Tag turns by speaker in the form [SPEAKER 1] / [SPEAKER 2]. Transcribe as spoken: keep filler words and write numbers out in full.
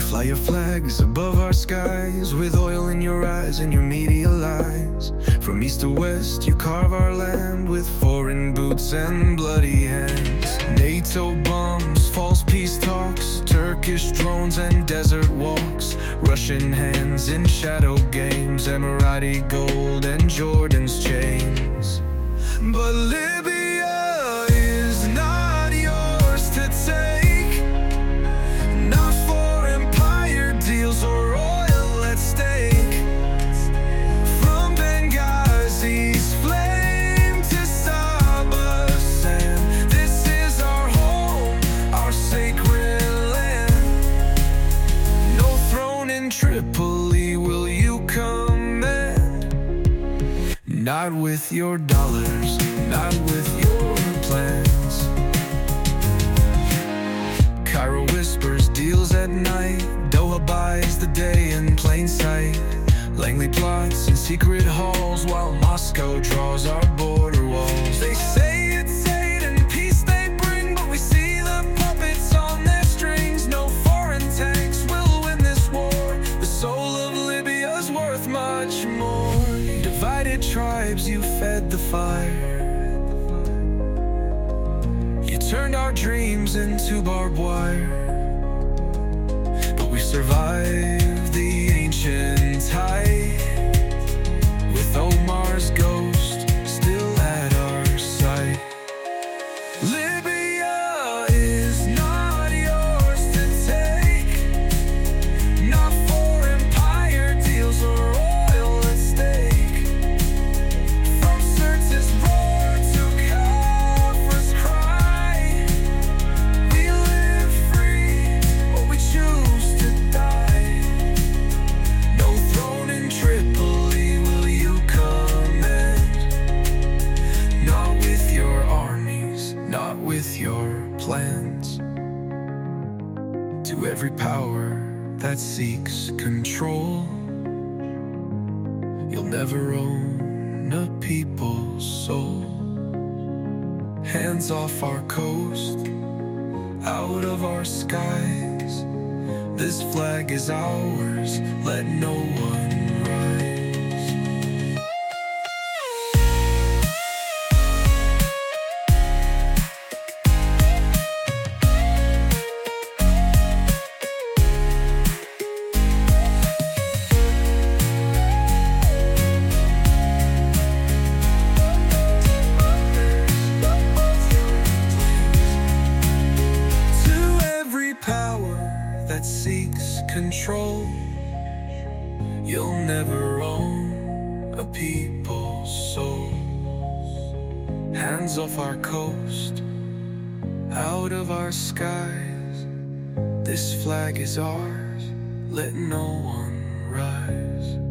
[SPEAKER 1] fly your flags above our skies, with oil in your eyes and your media lies. From east to west you carve our land, with foreign boots and bloody hands. NATO bombs, false peace talks, Turkish drones and desert walks, Russian hands in shadow games, Emirati gold and Jordan's chains. But Libya is not yours to take, not for empire deals or oil at stake. From Benghazi's flame to Saba's sand, this is our home, our sacred land. No throne in Tripoli will you command, not with your dollars, not with your plans. Cairo whispers deals at night, Doha buys the day in plain sight. Langley plots in secret halls, while Moscow draws our border walls. They say it's aid and peace they bring, but we see the puppets on their strings. No foreign tanks will win this war, the soul of Libya's worth much more. Divided tribes, you fed the fire, you turned our dreams into barbed wire. But we survived the ancient tide, with Omar's ghost still at our side. Libya is not yours to take, not for empire deals or oil at stake. From Sirtis roar to Kafir's cry, we live free, or we choose to die. No throne in Tripoli will you command, not with your armies, not with your plans. To every power that seeks control, you'll never own a people's soul. Hands off our coast, out of our skies, this flag is ours, let no one rise. That seeks control, you'll never own a people's soul. Hands off our coast, out of our skies, this flag is ours, let no one rise.